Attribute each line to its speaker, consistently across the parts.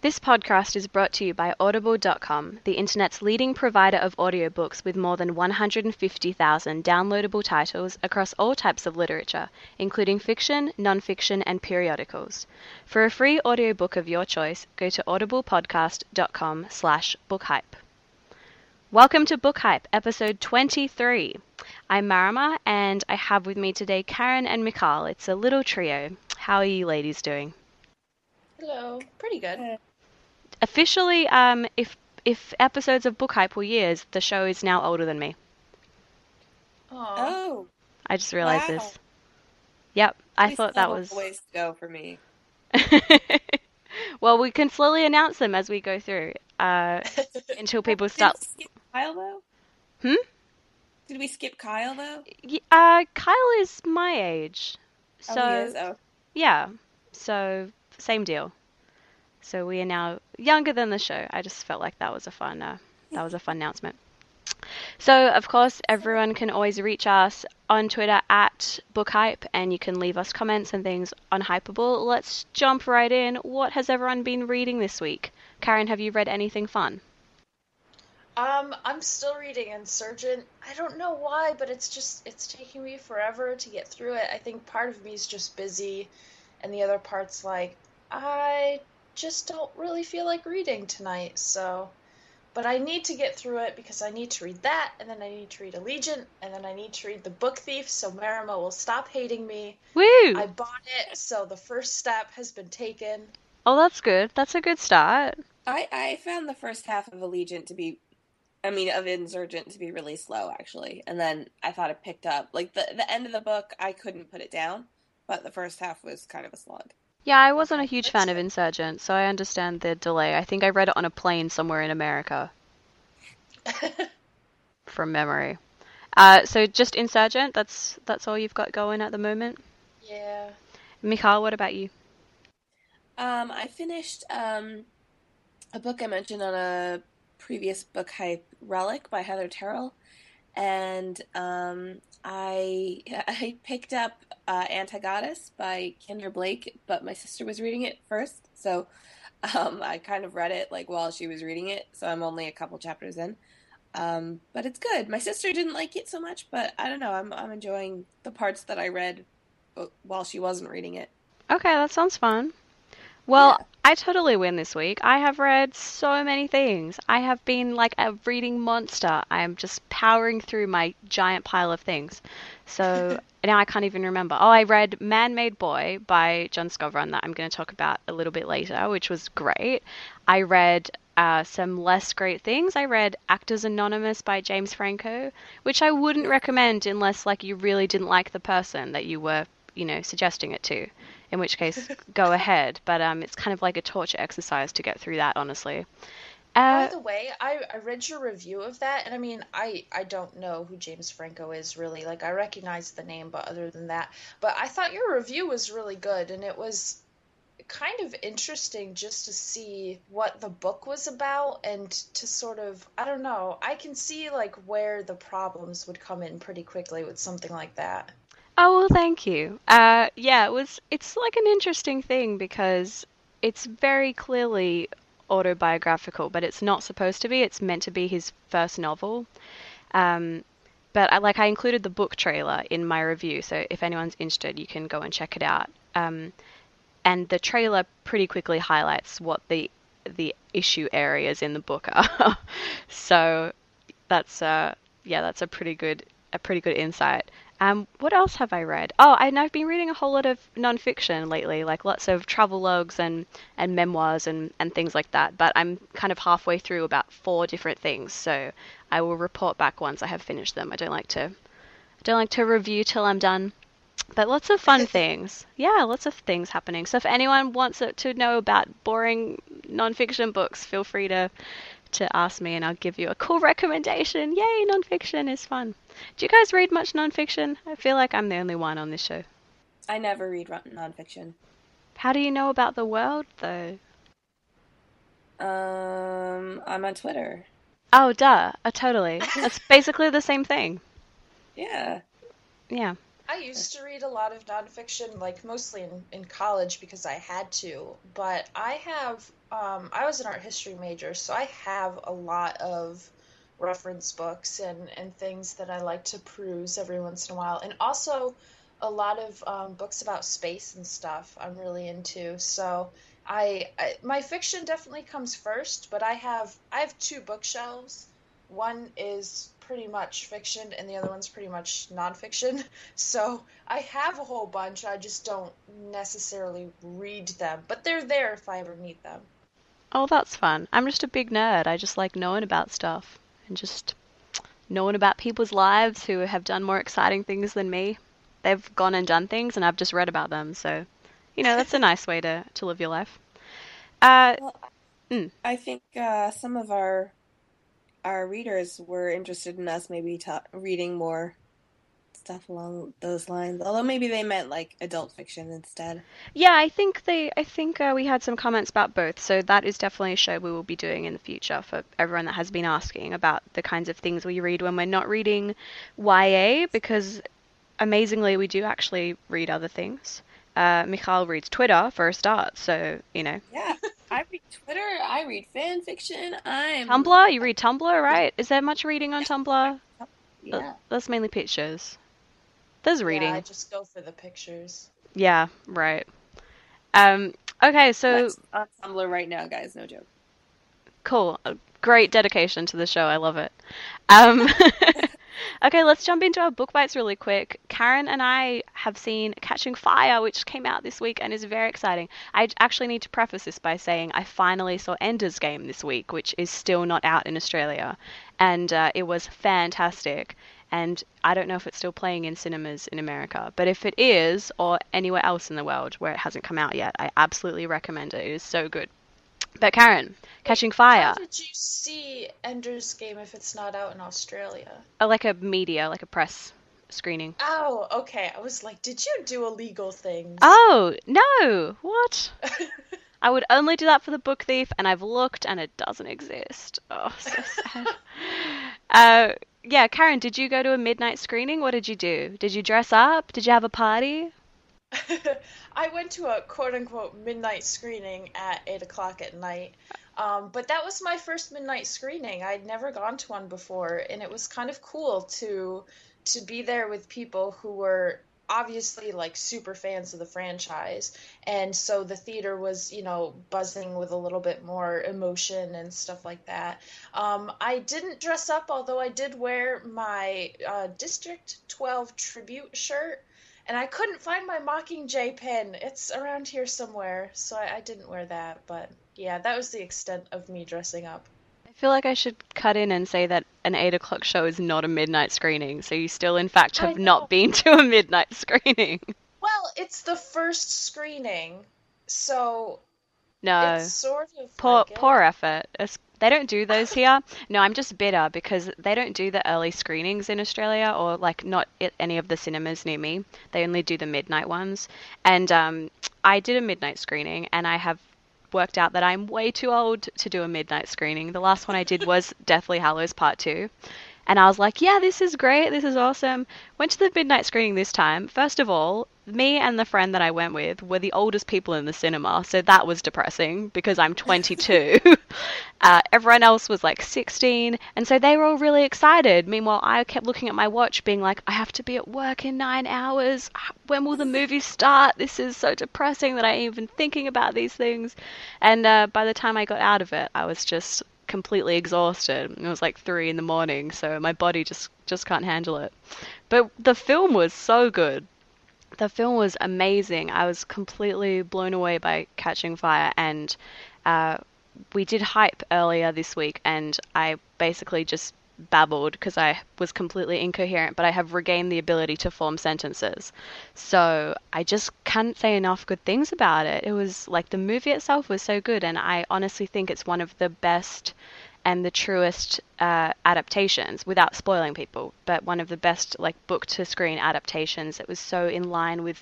Speaker 1: This podcast is brought to you by Audible.com, the internet's leading provider of audiobooks with more than 150,000 downloadable titles across all types of literature, including fiction, non-fiction, and periodicals. For a free audiobook of your choice, go to audiblepodcast.com/bookhype. Welcome to Book Hype, episode 23. I'm Marama, and I have with me today Karen and Mikhail. It's a little trio. How are you ladies doing?
Speaker 2: Hello. Pretty good.
Speaker 1: Officially, if episodes of Book Hype were years, the show is now older than me.
Speaker 2: Aw.
Speaker 3: Oh,
Speaker 1: I just realized
Speaker 3: wow.
Speaker 1: this. Yep, I
Speaker 3: We
Speaker 1: thought
Speaker 3: still
Speaker 1: that
Speaker 3: have a
Speaker 1: was...
Speaker 3: ways to go for me.
Speaker 1: Well, we can slowly announce them as we go through, until people
Speaker 3: Did
Speaker 1: start...
Speaker 3: we skip Kyle though?
Speaker 1: Hmm?
Speaker 3: Did we skip Kyle though?
Speaker 1: Kyle is my age.
Speaker 3: Oh, he
Speaker 1: So,
Speaker 3: is. Oh,
Speaker 1: yeah. So, same deal. So we are now younger than the show. I just felt like that was a fun announcement. So, of course, everyone can always reach us on Twitter at BookHype, and you can leave us comments and things on Hypable. Let's jump right in. What has everyone been reading this week? Karen, have you read anything fun?
Speaker 2: I'm still reading Insurgent. I don't know why, but it's taking me forever to get through it. I think part of me is just busy, and the other part's like, I just don't really feel like reading tonight, so. But I need to get through it because I need to read that, and then I need to read Allegiant, and then I need to read The Book Thief, so Marima will stop hating me.
Speaker 1: Woo!
Speaker 2: I bought it, so the first step has been taken.
Speaker 1: Oh, that's good. That's a good start.
Speaker 3: I found the first half of of Insurgent to be really slow actually, and then I thought it picked up. Like the end of the book, I couldn't put it down, but the first half was kind of a slog.
Speaker 1: Yeah, I wasn't a
Speaker 2: Okay,
Speaker 1: huge
Speaker 2: that's
Speaker 1: fan of
Speaker 2: good.
Speaker 1: Insurgent, so I understand the delay. I think I read it on a plane somewhere in America, from memory. So just Insurgent, that's all you've got going at the moment?
Speaker 2: Yeah.
Speaker 1: Mikhail, what about you?
Speaker 3: I finished a book I mentioned on a previous book hype, Relic by Heather Terrell, and I picked up Antigoddess by Kendra Blake, but my sister was reading it first, so I kind of read it like while she was reading it, so I'm only a couple chapters in. But it's good. My sister didn't like it so much, but I don't know. I'm enjoying the parts that I read while she wasn't reading it.
Speaker 1: Okay, that sounds fun. Well,
Speaker 3: Yeah.
Speaker 1: I totally win this week. I have read so many things. I have been like a reading monster. I'm just powering through my giant pile of things. So now I can't even remember. Oh, I read Man-Made Boy by John Scovran that I'm going to talk about a little bit later, which was great. I read some less great things. I read Actors Anonymous by James Franco, which I wouldn't recommend unless like you really didn't like the person that you were, suggesting it to, in which case go ahead. But it's kind of like a torture exercise to get through that, honestly.
Speaker 2: By
Speaker 1: Uh,
Speaker 2: the way, I read your review of that, and I mean, I don't know who James Franco is really. Like, I recognize the name, but other than that, but I thought your review was really good, and it was kind of interesting just to see what the book was about and to sort of, I don't know, I can see like where the problems would come in pretty quickly with something like that.
Speaker 1: oh, well, thank you. Yeah, it's like an interesting thing because it's very clearly autobiographical, but it's not supposed to be. It's meant to be his first novel. Um, but I included the book trailer in my review, so if anyone's interested, you can go and check it out. And the trailer pretty quickly highlights what the issue areas in the book are. So that's yeah, that's a pretty good insight. What else have I read? Oh, and I've been reading a whole lot of nonfiction lately, like lots of travel logs and memoirs and things like that. But I'm kind of halfway through about four different things, so I will report back once I have finished them. I don't like to review till I'm done. But lots of fun things. Yeah, lots of things happening. So if anyone wants to know about boring nonfiction books, feel free to ask me and I'll give you a cool recommendation. Yay, nonfiction is fun. Do you guys read much nonfiction? I feel like I'm the only one on this show.
Speaker 3: I never read nonfiction.
Speaker 1: How do you know about the world, though?
Speaker 3: I'm on Twitter.
Speaker 1: Oh, duh. Totally. That's basically the same thing.
Speaker 3: Yeah.
Speaker 1: Yeah.
Speaker 2: I used to read a lot of nonfiction, like mostly in college because I had to. But I was an art history major, so I have a lot of reference books and things that I like to peruse every once in a while. And also a lot of books about space and stuff I'm really into. So my fiction definitely comes first, but I have two bookshelves. One is pretty much fiction and the other one's pretty much nonfiction. So I have a whole bunch. I just don't necessarily read them, but they're there if I ever need them.
Speaker 1: Oh, that's fun. I'm just a big nerd. I just like knowing about stuff and just knowing about people's lives who have done more exciting things than me. They've gone and done things, and I've just read about them. So, that's a nice way to live your life. Uh,
Speaker 3: Well,
Speaker 1: mm,
Speaker 3: I think some of our readers were interested in us maybe reading more stuff along those lines. Although maybe they meant like adult fiction instead.
Speaker 1: yeah, I think we had some comments about both. So that is definitely a show we will be doing in the future for everyone that has been asking about the kinds of things we read when we're not reading YA, because amazingly we do actually read other things. Michal reads Twitter for a start, so
Speaker 3: Yeah, I read Twitter. I read fan fiction. I'm
Speaker 1: Tumblr. You read Tumblr, right? Is there much reading on Tumblr?
Speaker 3: yeah.
Speaker 1: That's mainly pictures. There's
Speaker 2: Yeah, I
Speaker 1: reading.
Speaker 2: just go for the pictures.
Speaker 1: Yeah, right. Um, okay,
Speaker 3: I'm
Speaker 1: so
Speaker 3: actually on Tumblr right now, guys. No joke.
Speaker 1: cool. Great dedication to the show. I love it. Um, okay, let's jump into our book bites really quick. Karen and I have seen Catching Fire, which came out this week and is very exciting. I actually need to preface this by saying I finally saw Ender's Game this week, which is still not out in Australia, and it was fantastic. And I don't know if it's still playing in cinemas in America, but if it is, or anywhere else in the world where it hasn't come out yet, I absolutely recommend it. It is so good. But Karen,
Speaker 2: Wait,
Speaker 1: Catching
Speaker 2: how
Speaker 1: Fire,
Speaker 2: did you see Ender's Game if it's not out in Australia?
Speaker 1: like a media, like a press screening.
Speaker 2: Oh, okay. I was like, did you do illegal things?
Speaker 1: Oh, no! What? I would only do that for the book thief, and I've looked and it doesn't exist. Oh, so sad. Uh, yeah, Karen, did you go to a midnight screening? What did you do? Did you dress up? Did you have a party?
Speaker 2: I went to a quote unquote midnight screening at 8 o'clock at night. But that was my first midnight screening. I'd never gone to one before, and it was kind of cool to be there with people who were obviously like super fans of the franchise. And so the theater was, buzzing with a little bit more emotion and stuff like that. I didn't dress up, although I did wear my District 12 tribute shirt. And I couldn't find my Mockingjay pin. It's around here somewhere, so I didn't wear that. But yeah, that was the extent of me dressing up.
Speaker 1: I feel like I should cut in and say that an 8 o'clock show is not a midnight screening, so you still, in fact,
Speaker 2: I
Speaker 1: have not
Speaker 2: know.
Speaker 1: been to a midnight screening.
Speaker 2: Well, it's the first screening, so it's
Speaker 1: No.
Speaker 2: sort of
Speaker 1: Poor,
Speaker 2: like it.
Speaker 1: poor effort. They don't do those here. No, I'm just bitter because they don't do the early screenings in Australia, or like not at any of the cinemas near me. They only do the midnight ones. And I did a midnight screening, and I have worked out that I'm way too old to do a midnight screening. The last one I did was Deathly Hallows Part 2. And I was like, yeah, this is great. This is awesome. Went to the midnight screening this time. First of all, me and the friend that I went with were the oldest people in the cinema, so that was depressing because I'm 22. Everyone else was like 16, and so they were all really excited. Meanwhile, I kept looking at my watch, being like, I have to be at work in 9 hours. When will the movie start? This is so depressing that I'm even thinking about these things. And by the time I got out of it, I was just completely exhausted. It was like 3 in the morning, so my body just can't handle it. But the film was so good. The film was amazing. I was completely blown away by Catching Fire, and uh, we did hype earlier this week, and I basically just babbled because I was completely incoherent, but I have regained the ability to form sentences. So I just can't say enough good things about it. It was like the movie itself was so good, and I honestly think it's one of the best and the truest adaptations, without spoiling people, but one of the best like book to screen adaptations. It was so in line with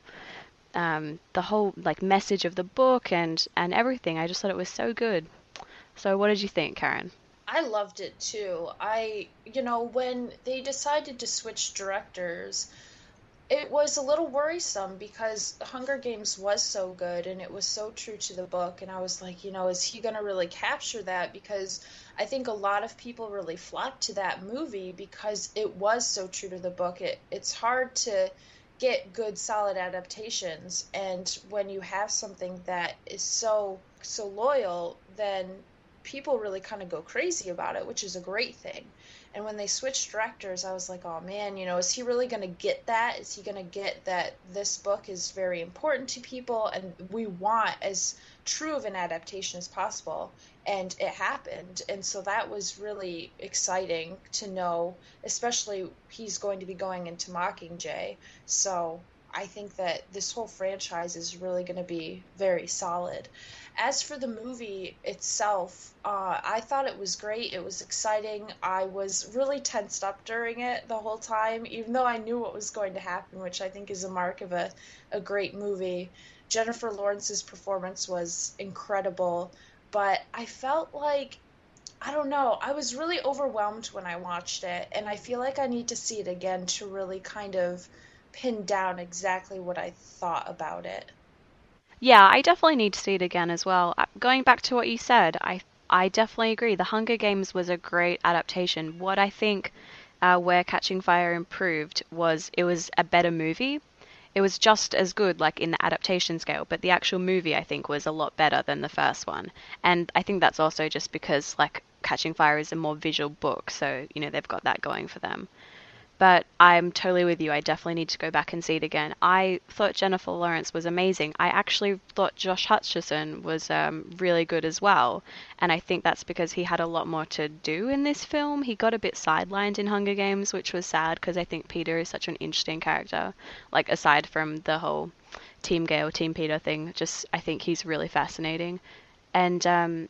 Speaker 1: the whole like message of the book and everything. I just thought it was so good. So what did you think, Karen?
Speaker 2: I loved it too. When they decided to switch directors, it was a little worrisome because Hunger Games was so good and it was so true to the book. And I was like, is he going to really capture that? Because I think a lot of people really flocked to that movie because it was so true to the book. It's hard to get good, solid adaptations. And when you have something that is so loyal, then people really kind of go crazy about it, which is a great thing. And when they switched directors, I was like, oh man, is he really going to get that? Is he going to get that this book is very important to people and we want as true of an adaptation as possible? And it happened. And so that was really exciting to know, especially he's going to be going into Mockingjay. So I think that this whole franchise is really going to be very solid. As for the movie itself, I thought it was great. It was exciting. I was really tensed up during it the whole time, even though I knew what was going to happen, which I think is a mark of a great movie. Jennifer Lawrence's performance was incredible, but I felt like, I don't know, I was really overwhelmed when I watched it, and I feel like I need to see it again to really kind of pin down exactly what I thought about it.
Speaker 1: Yeah, I definitely need to see it again as well. Going back to what you said, I definitely agree. The Hunger Games was a great adaptation. What I think where Catching Fire improved was it was a better movie. It was just as good, like in the adaptation scale, but the actual movie I think was a lot better than the first one. And I think that's also just because like Catching Fire is a more visual book, so they've got that going for them. But I'm totally with you. I definitely need to go back and see it again. I thought Jennifer Lawrence was amazing. I actually thought Josh Hutcherson was really good as well. And I think that's because he had a lot more to do in this film. He got a bit sidelined in Hunger Games, which was sad because I think Peter is such an interesting character. Like, aside from the whole Team Gale, Team Peter thing, just I think he's really fascinating. And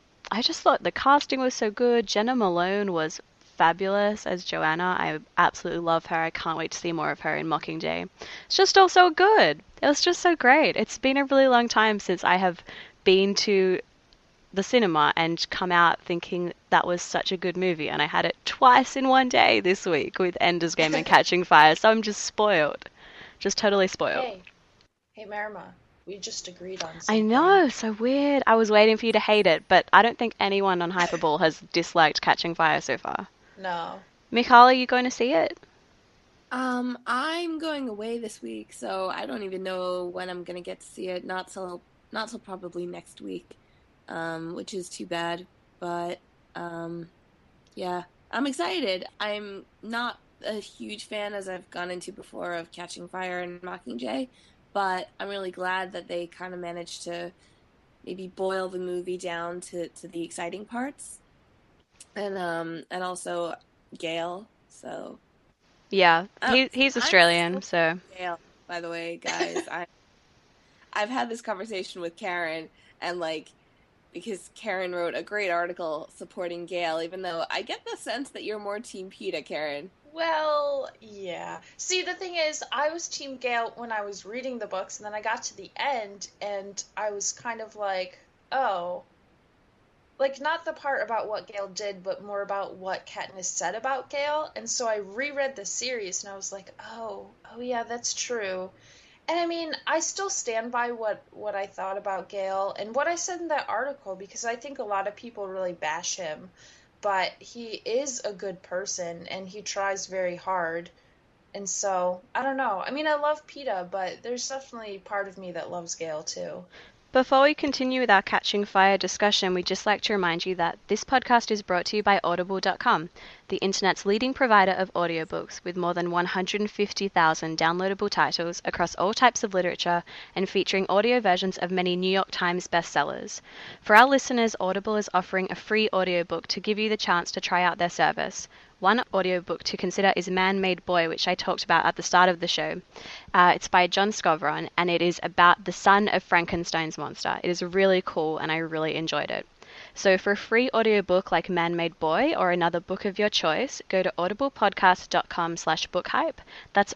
Speaker 1: I just thought the casting was so good. Jenna Malone was fabulous as Joanna. I absolutely love her. I can't wait to see more of her in Mockingjay. It's just all so good. It was just so great. It's been a really long time since I have been to the cinema and come out thinking that was such a good movie. And I had it twice in one day this week with Ender's Game and Catching Fire. So I'm just spoiled. Just totally spoiled.
Speaker 2: Hey, Marima, we just agreed on
Speaker 1: I
Speaker 2: something.
Speaker 1: know, so weird. I was waiting for you to hate it, but I don't think anyone on Hyperball has disliked Catching Fire so far.
Speaker 2: No.
Speaker 1: Michal, are you going to see it?
Speaker 3: I'm going away this week, so I don't even know when I'm gonna get to see it. Not till probably next week, which is too bad. But yeah, I'm excited. I'm not a huge fan, as I've gone into before, of Catching Fire and Mockingjay, but I'm really glad that they kind of managed to maybe boil the movie down to the exciting parts, and also Gale. So
Speaker 1: Yeah,
Speaker 3: I'm
Speaker 1: he's
Speaker 3: I'm
Speaker 1: Australian,
Speaker 3: so
Speaker 1: so
Speaker 3: Gale, by the way, guys. I've had this conversation with Karen, and like, because Karen wrote a great article supporting Gale, even though I get the sense that you're more Team PETA, Karen.
Speaker 2: Well, yeah. See, the thing is, I was Team Gale when I was reading the books, and then I got to the end, and I was kind of like, oh, like not the part about what Gale did, but more about what Katniss said about Gale. And so I reread the series, and I was like, oh yeah, that's true. And I mean, I still stand by what I thought about Gale and what I said in that article because I think a lot of people really bash him, but he is a good person and he tries very hard. And so, I don't know. I mean, I love PETA, but there's definitely part of me that loves Gale too.
Speaker 1: before we continue with our Catching Fire discussion, we'd just like to remind you that this podcast is brought to you by Audible.com, the internet's leading provider of audiobooks with more than 150,000 downloadable titles across all types of literature and featuring audio versions of many New York Times bestsellers. For our listeners, Audible is offering a free audiobook to give you the chance to try out their service. One audiobook to consider is Man-Made Boy, which I talked about at the start of the show. It's by John Scovron, and it is about the son of Frankenstein's monster. It is really cool, and I really enjoyed it. So for a free audiobook like Man-Made Boy or another book of your choice, go to audiblepodcast.com/bookhype. That's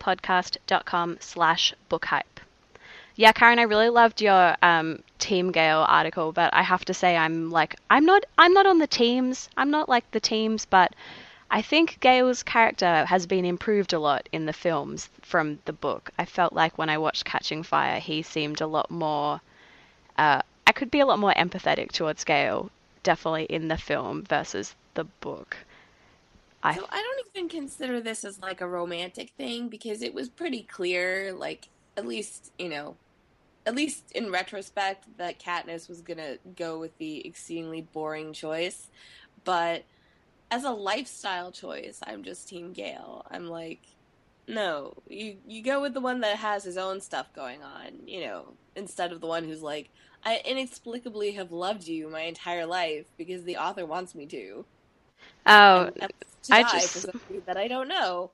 Speaker 1: audiblepodcast.com/bookhype. Yeah, Karen, I really loved your Team Gale article, but I have to say I'm not on the teams. I'm not like the teams, but I think Gale's character has been improved a lot in the films from the book. I felt like when I watched Catching Fire, he seemed a lot more. I could be a lot more empathetic towards Gale, definitely in the film versus the book. I
Speaker 3: So I don't even consider this as like a romantic thing because it was pretty clear, like at least, at least in retrospect, that Katniss was gonna go with the exceedingly boring choice. But as a lifestyle choice, I'm just Team Gale. I'm like, no, you go with the one that has his own stuff going on, instead of the one who's like, I inexplicably have loved you my entire life because the author wants me to,
Speaker 1: oh,
Speaker 3: and to
Speaker 1: I
Speaker 3: die for
Speaker 1: just
Speaker 3: somebody that I don't know.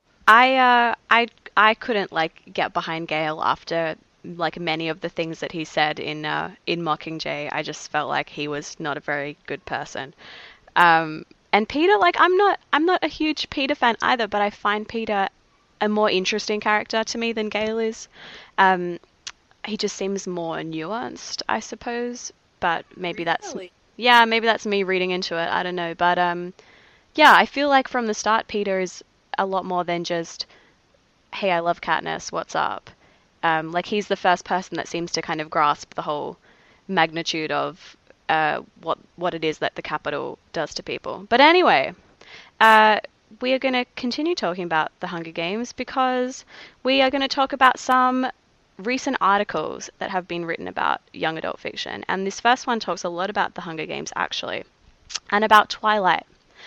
Speaker 1: I couldn't like get behind Gale after like many of the things that he said in Mockingjay. I just felt like he was not a very good person. And Peter, like I'm not a huge Peter fan either, but I find Peter a more interesting character to me than Gale is. Um, he just seems more nuanced, I suppose. But
Speaker 3: Really?
Speaker 1: maybe that's me reading into it. I don't know, but yeah, I feel like from the start Peter is a lot more than just, hey, I love Katniss, what's up? Like he's the first person that seems to kind of grasp the whole magnitude of what it is that the Capitol does to people. But anyway, uh, we are going to continue talking about the Hunger Games because we are going to talk about some recent articles that have been written about young adult fiction. And this first one talks a lot about the Hunger Games, actually, and about Twilight.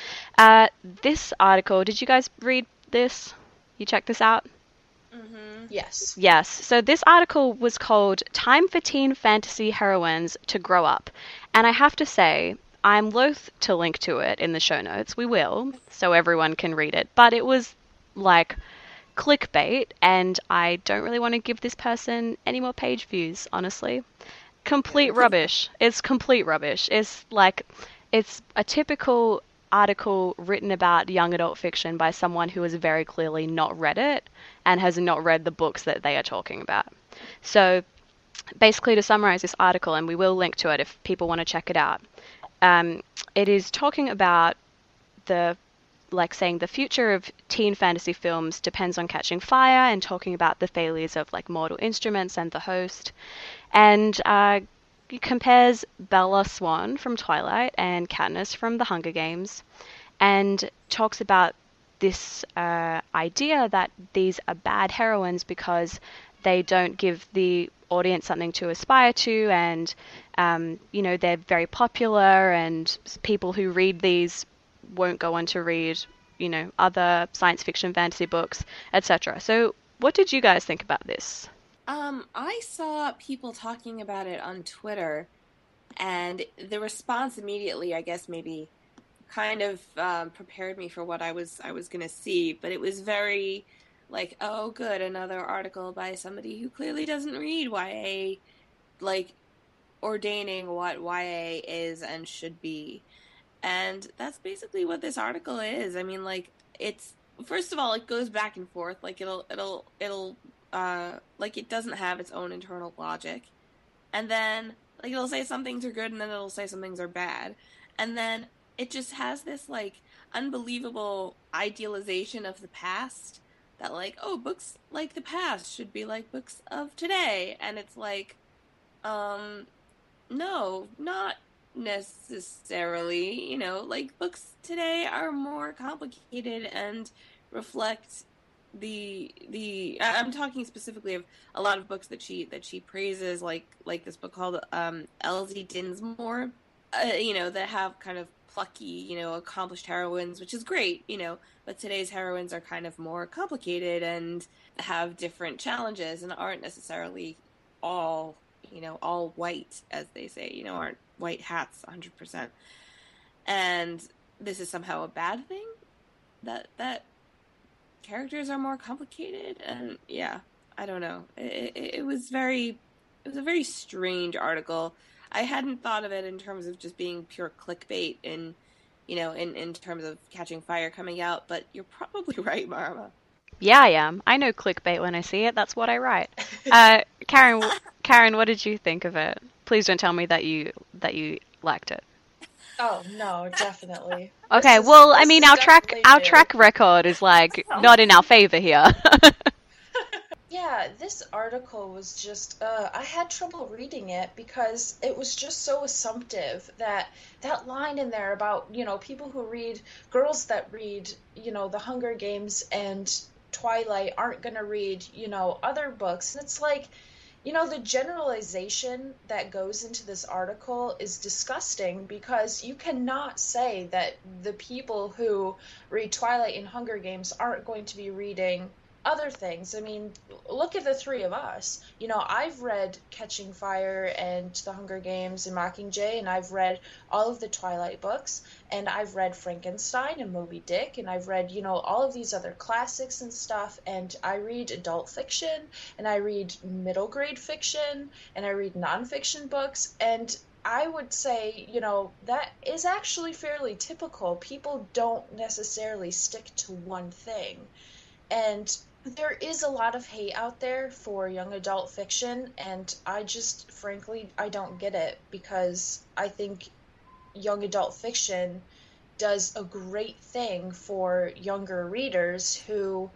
Speaker 1: This article, did you guys read this? You check this out?
Speaker 3: Mm-hmm.
Speaker 2: Yes.
Speaker 1: Yes. So this article was called Time for Teen Fantasy Heroines to Grow Up. And I have to say, I'm loath to link to it in the show notes. We will, so everyone can read it. But it was like clickbait, and I don't really want to give this person any more page views, honestly. Complete rubbish. It's complete rubbish. It's like, it's a typical article written about young adult fiction by someone who has very clearly not read it and has not read the books that they are talking about. So basically, to summarize this article, and we will link to it if people want to check it out, it is talking about the like saying the future of teen fantasy films depends on Catching Fire, and talking about the failures of like Mortal Instruments and The Host, and he compares Bella Swan from Twilight and Katniss from The Hunger Games, and talks about this idea that these are bad heroines because they don't give the audience something to aspire to, and they're very popular, and people who read these won't go on to read other science fiction fantasy books, etc. So what did you guys think about this?
Speaker 3: I saw people talking about it on Twitter, and the response immediately, I guess, maybe kind of prepared me for what I was gonna see. But it was very like, oh, good, another article by somebody who clearly doesn't read YA, like ordaining what YA is and should be. And that's basically what this article is. I mean, like, it's first of all, it goes back and forth. Like it'll like it doesn't have its own internal logic. And then like it'll say some things are good and then it'll say some things are bad. And then it just has this like unbelievable idealization of the past that like, oh, books like the past should be like books of today. And it's like, no, not necessarily. Like books today are more complicated and reflect I'm talking specifically of a lot of books that she praises, like this book called Elsie Dinsmore, that have kind of plucky, accomplished heroines, which is great, but today's heroines are kind of more complicated and have different challenges and aren't necessarily all all white, as they say, aren't white hats 100%. And this is somehow a bad thing, that characters are more complicated. And yeah, I don't know. It was a very strange article. I hadn't thought of it in terms of just being pure clickbait in terms of Catching Fire coming out, but you're probably right, Marma.
Speaker 1: Yeah, I am. I know clickbait when I see it. That's what I write. Karen, what did you think of it? Please don't tell me that you liked it.
Speaker 2: Oh no, definitely.
Speaker 1: Okay, well, I
Speaker 2: This
Speaker 1: mean,
Speaker 2: is definitely
Speaker 1: our
Speaker 2: new.
Speaker 1: track record is like
Speaker 3: Oh.
Speaker 1: not in our favor here.
Speaker 2: Yeah, this article was just, I had trouble reading it because it was just so assumptive that that line in there about, people who read, girls that read, The Hunger Games and Twilight aren't going to read, other books. And it's like, the generalization that goes into this article is disgusting because you cannot say that the people who read Twilight and Hunger Games aren't going to be reading other things. I mean, look at the three of us. I've read Catching Fire and The Hunger Games and Mockingjay, and I've read all of the Twilight books, and I've read Frankenstein and Moby Dick, and I've read, all of these other classics and stuff, and I read adult fiction, and I read middle grade fiction, and I read nonfiction books, and I would say, that is actually fairly typical. People don't necessarily stick to one thing. And there is a lot of hate out there for young adult fiction, and I just, frankly, I don't get it because I think young adult fiction does a great thing for younger readers who,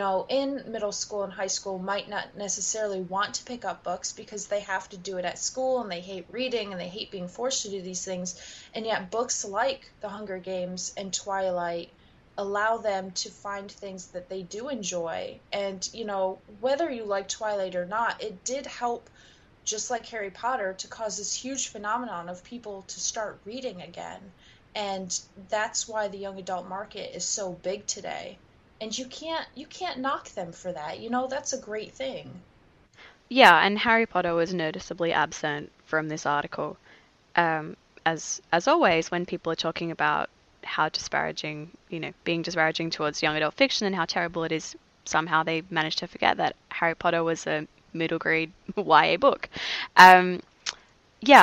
Speaker 2: in middle school and high school might not necessarily want to pick up books because they have to do it at school and they hate reading and they hate being forced to do these things. And yet books like The Hunger Games and Twilight allow them to find things that they do enjoy. And, whether you like Twilight or not, it did help, just like Harry Potter, to cause this huge phenomenon of people to start reading again. And that's why the young adult market is so big today. And you can't knock them for that. That's a great thing.
Speaker 1: Yeah, and Harry Potter was noticeably absent from this article. Um, as always, when people are talking about how disparaging, being disparaging towards young adult fiction and how terrible it is, somehow they managed to forget that Harry Potter was a middle grade YA book. Um, yeah,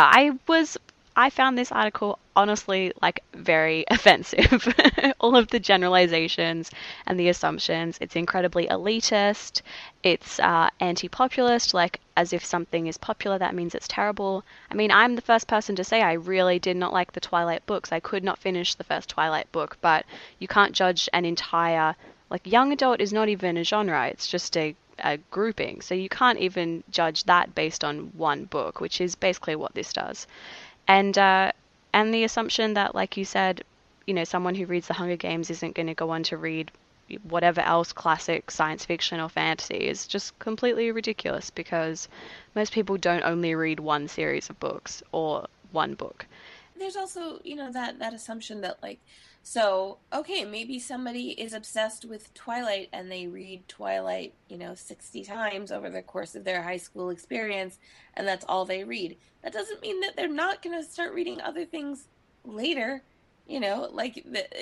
Speaker 1: I found this article honestly like very offensive. All of the generalizations and the assumptions. It's incredibly elitist. It's anti-populist, like as if something is popular that means it's terrible. I mean, I'm the first person to say I really did not like the Twilight books. I could not finish the first Twilight book, but you can't judge an entire, like, young adult is not even a genre. It's just a grouping. So you can't even judge that based on one book, which is basically what this does. And and the assumption that, like you said, someone who reads The Hunger Games isn't going to go on to read whatever else classic science fiction or fantasy is just completely ridiculous because most people don't only read one series of books or one book.
Speaker 3: There's also, that assumption that like, so okay, maybe somebody is obsessed with Twilight and they read Twilight, 60 times over the course of their high school experience, and that's all they read. That doesn't mean that they're not going to start reading other things later. Like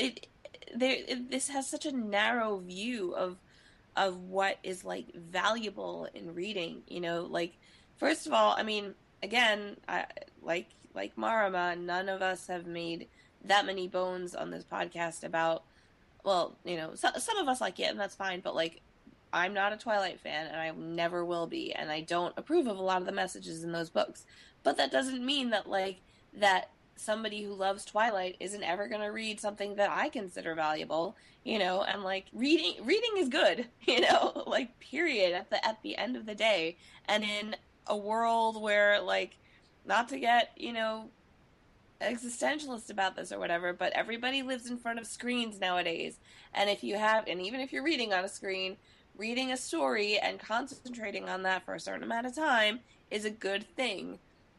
Speaker 3: this has such a narrow view of what is like valuable in reading. Like, first of all, I mean, again, I like Marama, none of us have made that many bones on this podcast about, well, some of us like it and that's fine, but like, I'm not a Twilight fan and I never will be, and I don't approve of a lot of the messages in those books. But that doesn't mean that like that somebody who loves Twilight isn't ever going to read something that I consider valuable, and like reading is good, like, period, at the end of the day. And in a world where, like, not to get, existentialist about this or whatever, but everybody lives in front of screens nowadays. And even if you're reading on a screen, reading a story and concentrating on that for a certain amount of time is a good thing.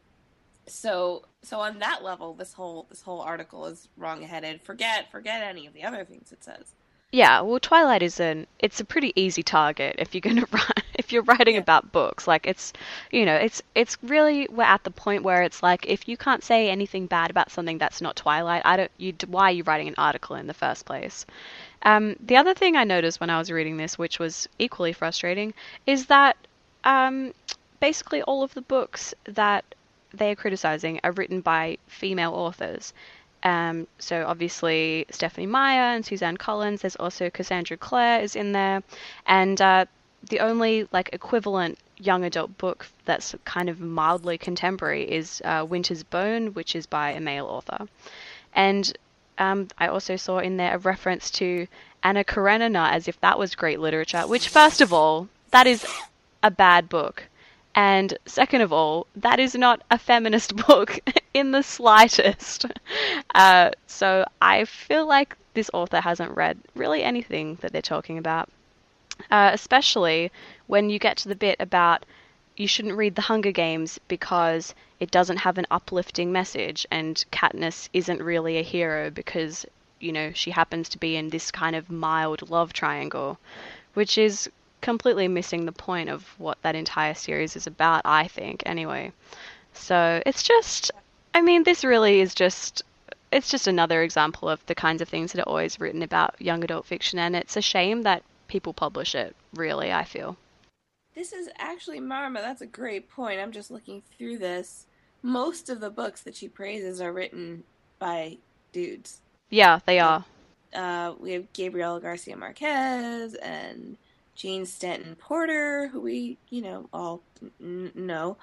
Speaker 3: So on that level, this whole article is wrong-headed. Forget any of the other things it says.
Speaker 1: Yeah, well, Twilight it's a pretty easy target if you're gonna write, if you're writing
Speaker 3: Yeah.
Speaker 1: about books. Like, it's really, we're at the point where it's like, if you can't say anything bad about something that's not Twilight, why are you writing an article in the first place? The other thing I noticed when I was reading this, which was equally frustrating, is that um, basically all of the books that they are criticizing are written by female authors. So obviously Stephanie Meyer and Suzanne Collins. There's also Cassandra Clare is in there, and the only like equivalent young adult book that's kind of mildly contemporary is Winter's Bone, which is by a male author. And I also saw in there a reference to Anna Karenina, as if that was great literature, which, first of all, that is a bad book. And second of all, that is not a feminist book in the slightest. So I feel like this author hasn't read really anything that they're talking about, especially when you get to the bit about you shouldn't read The Hunger Games because it doesn't have an uplifting message, and Katniss isn't really a hero because, you know, she happens to be in this kind of mild love triangle, which is completely missing the point of what that entire series is about, I think, anyway. So it's just, I mean, this really is just, it's just another example of the kinds of things that are always written about young adult fiction, and it's a shame that people publish it, really, I feel.
Speaker 3: This is actually, Marma, that's a great point. I'm just looking through this. Most of the books that she praises are written by dudes.
Speaker 1: Yeah, they are.
Speaker 3: We have Gabriel Garcia Marquez and Gene Stanton Porter, who we, all know.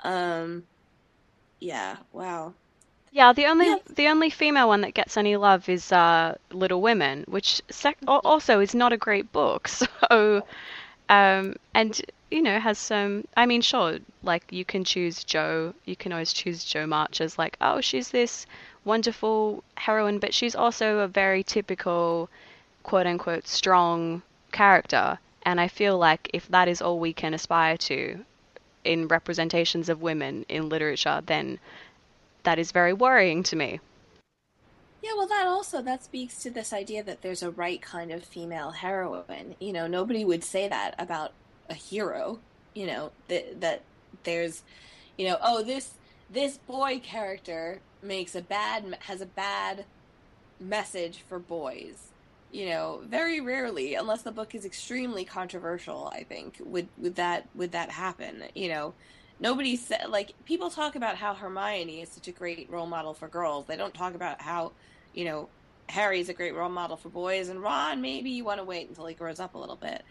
Speaker 3: Yeah, wow.
Speaker 1: Yeah, the only female one that gets any love is Little Women, which also is not a great book. So, and has some. I mean, sure, like you can choose Jo. You can always choose Jo March as like, oh, she's this wonderful heroine, but she's also a very typical, quote unquote, strong character. And I feel like if that is all we can aspire to in representations of women in literature, then that is very worrying to me.
Speaker 3: Yeah, well, that speaks to this idea that there's a right kind of female heroine. Nobody would say that about a hero. That there's, oh, this boy character has a bad message for boys. Very rarely, unless the book is extremely controversial, I think, would that happen. Nobody said, like, people talk about how Hermione is such a great role model for girls. They don't talk about how, Harry's a great role model for boys, and Ron, maybe you want to wait until he grows up a little bit.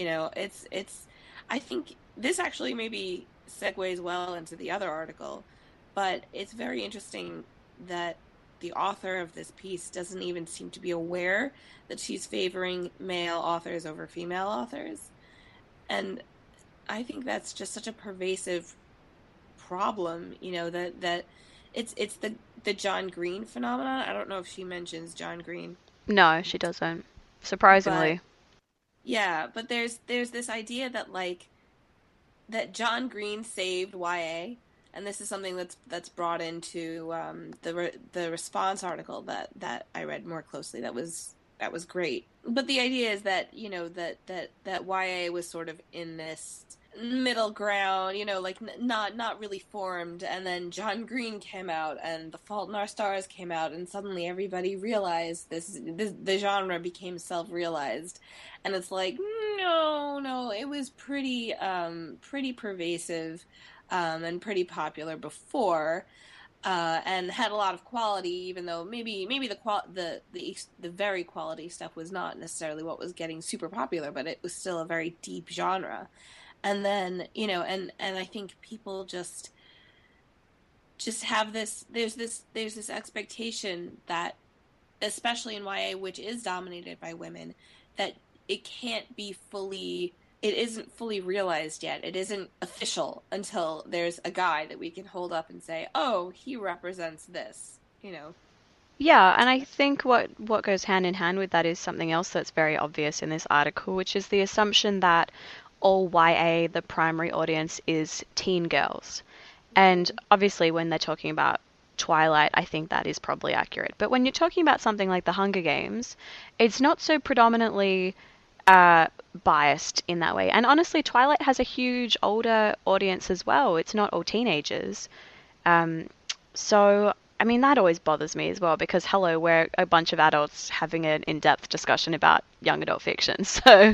Speaker 3: I think this actually maybe segues well into the other article, but it's very interesting that the author of this piece doesn't even seem to be aware that she's favoring male authors over female authors. And I think that's just such a pervasive problem, that it's the John Green phenomenon. I don't know if she mentions John Green.
Speaker 1: No, she doesn't. Surprisingly.
Speaker 3: But, yeah, but there's this idea that that John Green saved YA, and this is something that's brought into the response article that I read more closely. That was great. But the idea is that that YA was sort of in this middle ground, not really formed, and then John Green came out and The Fault in Our Stars came out, and suddenly everybody realized the genre became self-realized. And it's like, no, it was pretty pervasive and pretty popular before, and had a lot of quality, even though maybe the very quality stuff was not necessarily what was getting super popular, but it was still a very deep genre. And then, and I think people just have there's this expectation that, especially in YA, which is dominated by women, that it isn't fully realized yet. It isn't official until there's a guy that we can hold up and say, oh, he represents this,
Speaker 1: Yeah, and I think what goes hand in hand with that is something else that's very obvious in this article, which is the assumption that all YA, the primary audience, is teen girls. And obviously when they're talking about Twilight, I think that is probably accurate. But when you're talking about something like The Hunger Games, it's not so predominantly biased in that way. And honestly, Twilight has a huge older audience as well. It's not all teenagers. So, I mean, that always bothers me as well because, hello, we're a bunch of adults having an in-depth discussion about young adult fiction. So,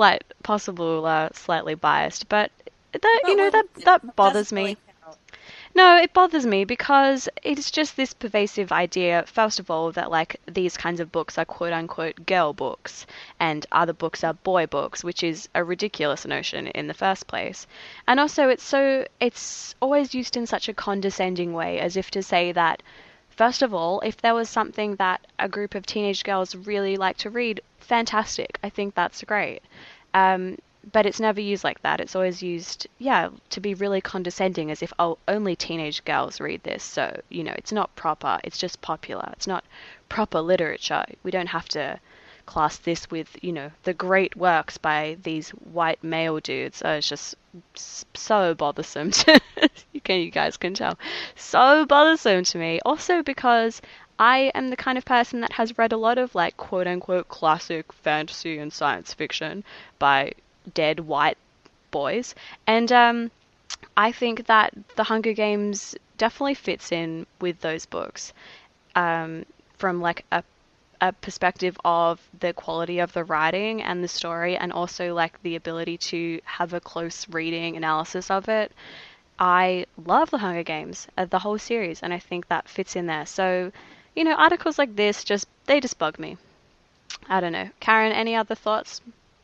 Speaker 1: slightly biased. But that bothers me. No, it bothers me because it's just this pervasive idea, first of all, that like these kinds of books are quote unquote girl books and other books are boy books, which is a ridiculous notion in the first place. And also it's always used in such a condescending way, as if to say that first of all, if there was something that a group of teenage girls really like to read, fantastic. I think that's great. Um, but it's never used like that. It's always used, yeah, to be really condescending, as if, oh, only teenage girls read this. So, it's not proper. It's just popular. It's not proper literature. We don't have to class this with, the great works by these white male dudes. It's just so bothersome. You guys can tell. So bothersome to me. Also because I am the kind of person that has read a lot of like quote unquote classic fantasy and science fiction by dead white boys. And I think that The Hunger Games definitely fits in with those books from like a perspective of the quality of the writing and the story, and also like the ability to have a close reading analysis of it. I love The Hunger Games, the whole series, and I think that fits in there. So, articles like this they just bug me. I don't know. Karen, any other thoughts?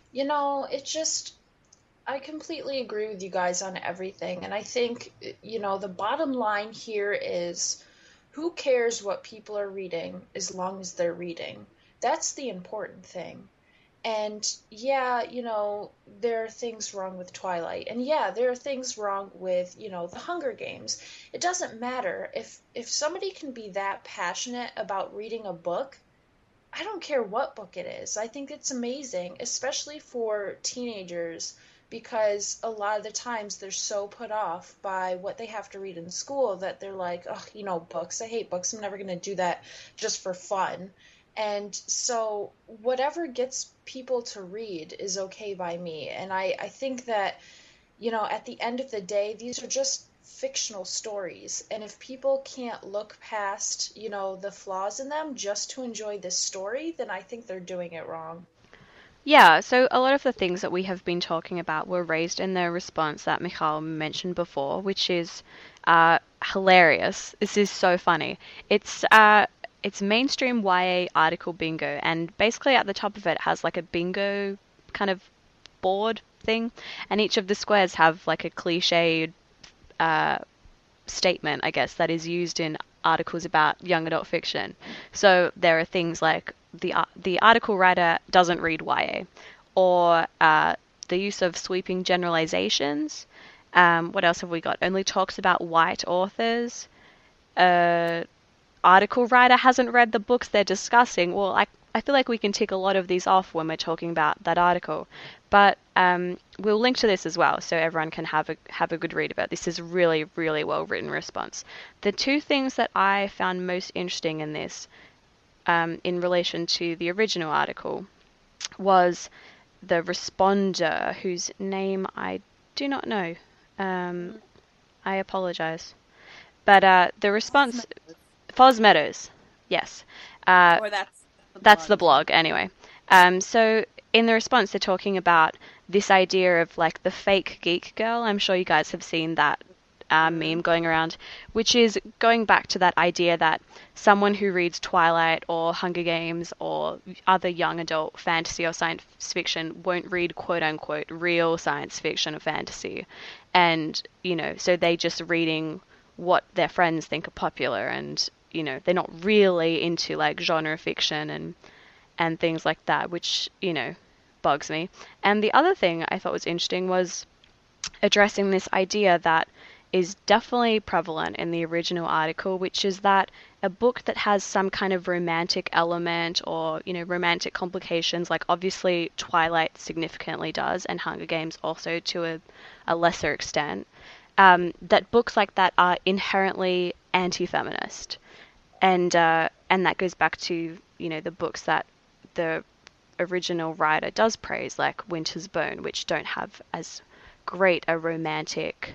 Speaker 2: I completely agree with you guys on everything. And I think, the bottom line here is who cares what people are reading as long as they're reading? That's the important thing. And yeah, there are things wrong with Twilight. And yeah, there are things wrong with, The Hunger Games. It doesn't matter. If somebody can be that passionate about reading a book, I don't care what book it is. I think it's amazing, especially for teenagers, because a lot of the times they're so put off by what they have to read in school that they're like, oh, books. I hate books. I'm never going to do that just for fun. And so whatever gets people to read is okay by me. And I think that, at the end of the day, these are just fictional stories. And if people can't look past, the flaws in them just to enjoy this story, then I think they're doing it wrong.
Speaker 1: Yeah, so a lot of the things that we have been talking about were raised in the response that Michal mentioned before, which is hilarious. This is so funny. It's mainstream YA article bingo, and basically at the top of it has like a bingo kind of board thing, and each of the squares have like a cliched uh, statement, I guess, that is used in articles about young adult fiction. So there are things like the article writer doesn't read YA, or the use of sweeping generalizations. What else have we got? Only talks about white authors. Uh, Article writer hasn't read the books they're discussing. Well, I feel like we can tick a lot of these off when we're talking about that article. But we'll link to this as well, so everyone can have a good read of it. This is really, really well written response. The two things that I found most interesting in this, in relation to the original article, was the responder, whose name I do not know. I apologize. But the response, Foz Meadows, yes.
Speaker 3: Or
Speaker 1: That's the blog, anyway. So in the response, they're talking about this idea of like the fake geek girl. I'm sure you guys have seen that meme going around, which is going back to that idea that someone who reads Twilight or Hunger Games or other young adult fantasy or science fiction won't read quote unquote real science fiction or fantasy. And, so they just reading what their friends think are popular, and, they're not really into like genre fiction and things like that, which, bugs me. And the other thing I thought was interesting was addressing this idea that is definitely prevalent in the original article, which is that a book that has some kind of romantic element or, romantic complications, like obviously Twilight significantly does, and Hunger Games also to a lesser extent, that books like that are inherently anti-feminist. And that goes back to, the books that the original writer does praise, like Winter's Bone, which don't have as great a romantic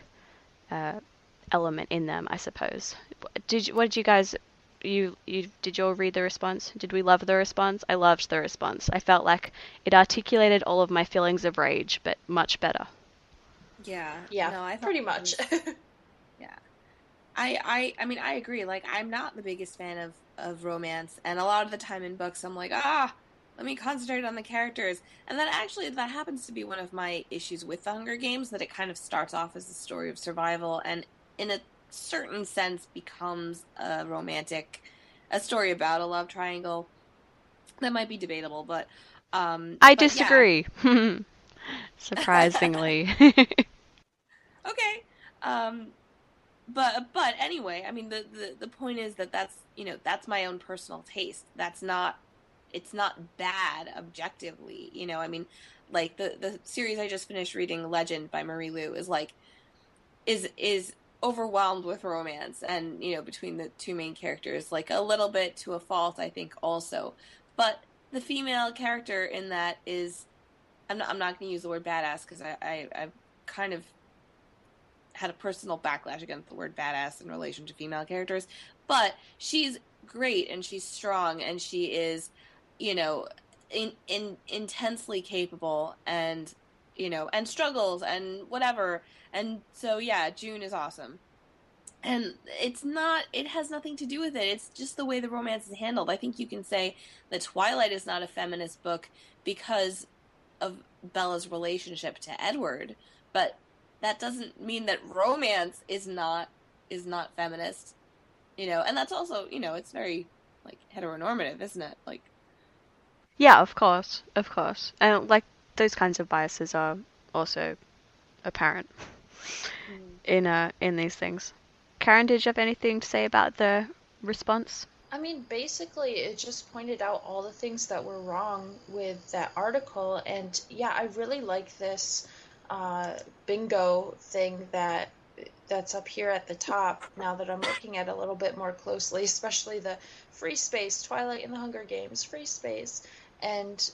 Speaker 1: element in them, I suppose. What did you guys, did you all read the response? Did we love the response? I loved the response. I felt like it articulated all of my feelings of rage, but much better.
Speaker 3: Yeah.
Speaker 2: Yeah,
Speaker 3: No, I thought
Speaker 2: pretty much.
Speaker 3: yeah. I mean, I agree. Like, I'm not the biggest fan of romance, and a lot of the time in books, I'm like, let me concentrate on the characters. And then actually, that happens to be one of my issues with the Hunger Games, that it kind of starts off as a story of survival, and in a certain sense becomes a story about a love triangle. That might be debatable,
Speaker 1: I
Speaker 3: but yeah.
Speaker 1: disagree. Surprisingly.
Speaker 3: Okay. Um, but anyway, I mean the point is that that's my own personal taste. That's not It's not bad objectively. I mean, like the series I just finished reading, Legend by Marie Lu, is like is overwhelmed with romance, and between the two main characters, like a little bit to a fault, I think also. But the female character in that is, I'm not going to use the word badass, because I've kind of had a personal backlash against the word badass in relation to female characters, but she's great, and she's strong, and she is, intensely capable, and and struggles and whatever. And so yeah, June is awesome. And it has nothing to do with it. It's just the way the romance is handled. I think you can say that Twilight is not a feminist book because of Bella's relationship to Edward, but that doesn't mean that romance is not feminist. And that's also, it's very like heteronormative, isn't it? Like,
Speaker 1: Yeah, of course, of course. And like those kinds of biases are also apparent in these things. Karen, did you have anything to say about the response?
Speaker 2: I mean, basically, it just pointed out all the things that were wrong with that article. And yeah, I really like this bingo thing that's up here at the top now that I'm looking at it a little bit more closely, especially the free space, Twilight and the Hunger Games, free space. And,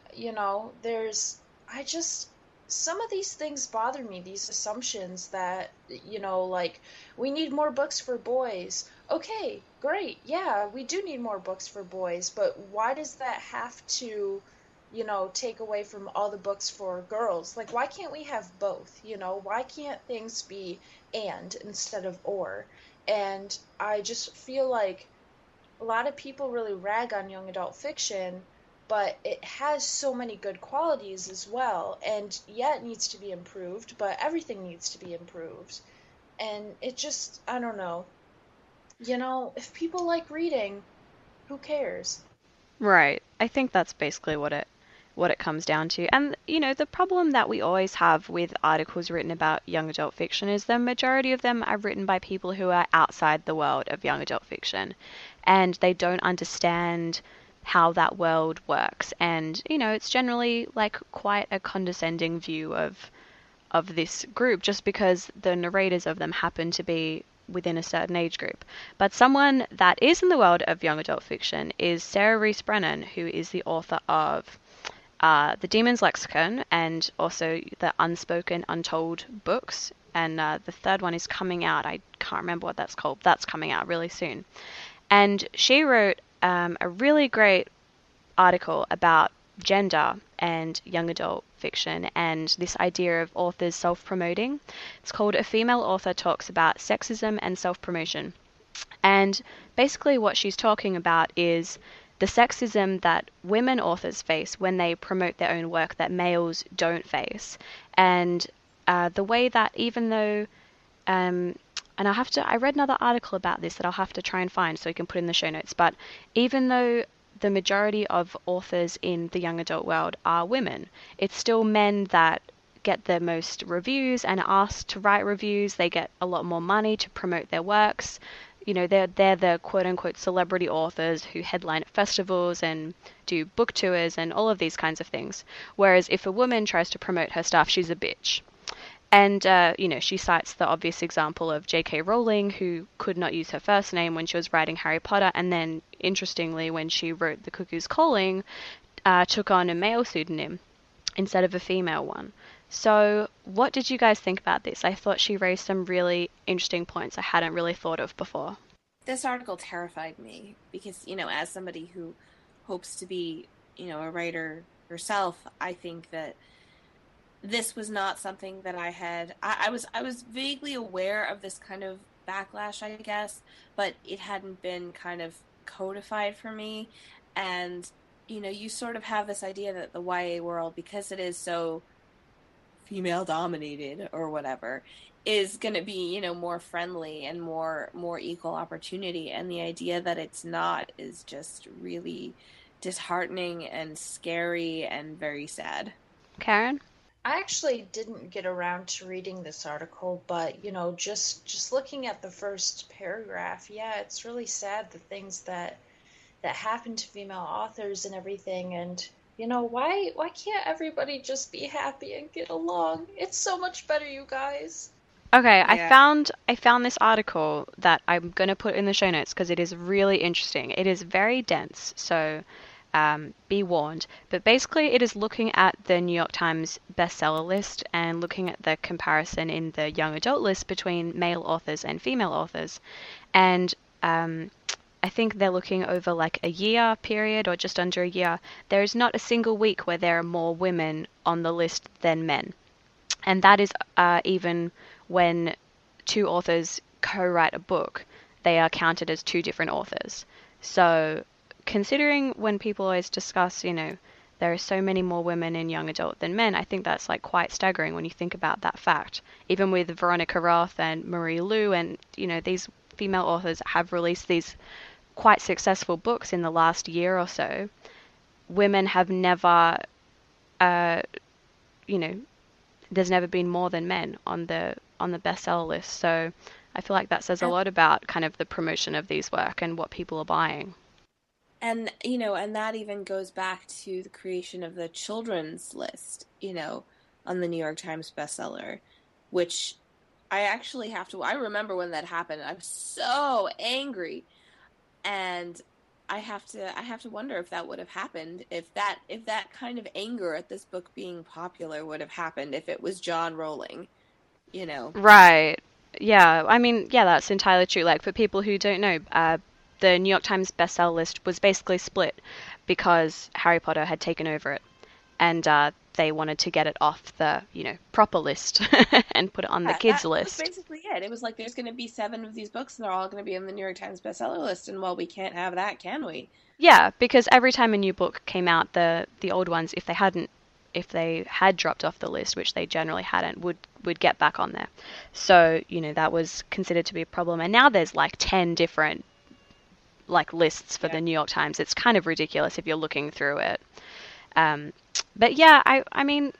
Speaker 2: I just, some of these things bother me, these assumptions that, like, we need more books for boys. Okay, great. Yeah, we do need more books for boys, but why does that have to, take away from all the books for girls? Like, why can't we have both? Why can't things be and instead of or? And I just feel like a lot of people really rag on young adult fiction, but it has so many good qualities as well. And yeah, it needs to be improved, but everything needs to be improved. And it just, I don't know. If people like reading, who cares?
Speaker 1: Right. I think that's basically what it comes down to. And the problem that we always have with articles written about young adult fiction is the majority of them are written by people who are outside the world of young adult fiction, and they don't understand how that world works. And it's generally like quite a condescending view of this group just because the narrators of them happen to be within a certain age group. But someone that is in the world of young adult fiction is Sarah Rees Brennan, who is the author of The Demon's Lexicon and also the Unspoken Untold books. And the third one is coming out. I can't remember what that's called. That's coming out really soon. And she wrote a really great article about gender and young adult fiction and this idea of authors self-promoting. It's called A Female Author Talks About Sexism and Self-Promotion. And basically what she's talking about is the sexism that women authors face when they promote their own work that males don't face. And the way that even though and I read another article about this that I'll have to try and find so we can put in the show notes. But even though the majority of authors in the young adult world are women, it's still men that get the most reviews and are asked to write reviews. They get a lot more money to promote their works. They're the quote unquote celebrity authors who headline at festivals and do book tours and all of these kinds of things. Whereas if a woman tries to promote her stuff, she's a bitch. And, she cites the obvious example of J.K. Rowling, who could not use her first name when she was writing Harry Potter, and then, interestingly, when she wrote The Cuckoo's Calling, took on a male pseudonym instead of a female one. So, what did you guys think about this? I thought she raised some really interesting points I hadn't really thought of before.
Speaker 3: This article terrified me because, as somebody who hopes to be, a writer herself, I think that this was not something that I was vaguely aware of this kind of backlash, I guess, but it hadn't been kind of codified for me. And, you sort of have this idea that the YA world, because it is so female dominated or whatever, is going to be, more friendly and more equal opportunity. And the idea that it's not is just really disheartening and scary and very sad.
Speaker 1: Karen?
Speaker 2: I actually didn't get around to reading this article, but just looking at the first paragraph, yeah, it's really sad the things that happen to female authors and everything. And why can't everybody just be happy and get along? It's so much better, you guys.
Speaker 1: Okay,
Speaker 3: Yeah.
Speaker 1: I found this article that I'm going to put in the show notes because it is really interesting. It is very dense, so be warned. But basically, it is looking at the New York Times bestseller list and looking at the comparison in the young adult list between male authors and female authors. And I think they're looking over like a year period or just under a year. There is not a single week where there are more women on the list than men. And that is even when two authors co-write a book, they are counted as two different authors. So considering when people always discuss, there are so many more women in young adult than men, I think that's like quite staggering when you think about that fact. Even with Veronica Roth and Marie Lu and, these female authors have released these quite successful books in the last year or so, women have never, uh, there's never been more than men on the bestseller list. So I feel like that says a lot about kind of the promotion of these work and what people are buying.
Speaker 3: And that even goes back to the creation of the children's list, on the New York Times bestseller, which I remember when that happened. I was so angry. And I have to wonder if that would have happened, if that kind of anger at this book being popular would have happened if it was John Rowling,
Speaker 1: Right. Yeah. I mean, yeah, that's entirely true. Like for people who don't know, the New York Times bestseller list was basically split because Harry Potter had taken over it, and they wanted to get it off the, proper list and put it on the kids'
Speaker 3: that
Speaker 1: list.
Speaker 3: was basically it. It was like there's going to be 7 of these books, and they're all going to be in the New York Times bestseller list. And well, we can't have that, can we?
Speaker 1: Yeah, because every time a new book came out, the old ones, if they had dropped off the list, which they generally hadn't, would get back on there. So, that was considered to be a problem. And now there's like 10 different like lists for the New York Times. It's kind of ridiculous if you're looking through it. But yeah, I mean,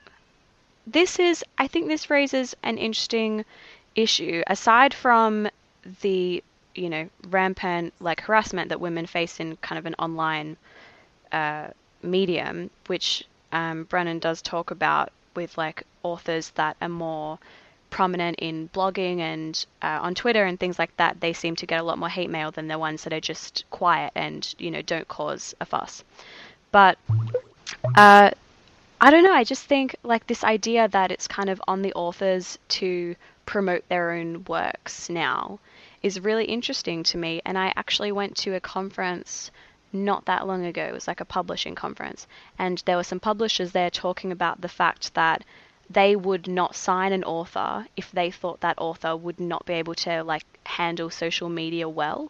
Speaker 1: I think this raises an interesting issue. Aside from the, rampant like harassment that women face in kind of an online medium, which Brennan does talk about with like authors that are more prominent in blogging and on Twitter and things like that, they seem to get a lot more hate mail than the ones that are just quiet and, don't cause a fuss. But I don't know, I just think like this idea that it's kind of on the authors to promote their own works now is really interesting to me. And I actually went to a conference not that long ago. It was like a publishing conference. And there were some publishers there talking about the fact that they would not sign an author if they thought that author would not be able to like handle social media well,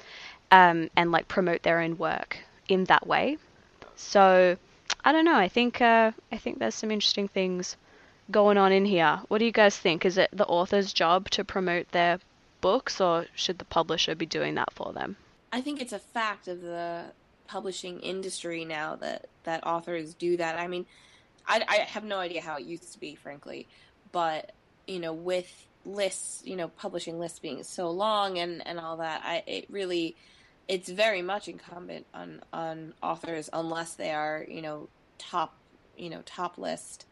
Speaker 1: and like promote their own work in that way. So I don't know. I think there's some interesting things going on in here. What do you guys think? Is it the author's job to promote their books, or should the publisher be doing that for them?
Speaker 3: I think it's a fact of the publishing industry now that authors do that. I mean, I have no idea how it used to be, frankly, but with lists, publishing lists being so long and all that, it's very much incumbent on authors, unless they are top list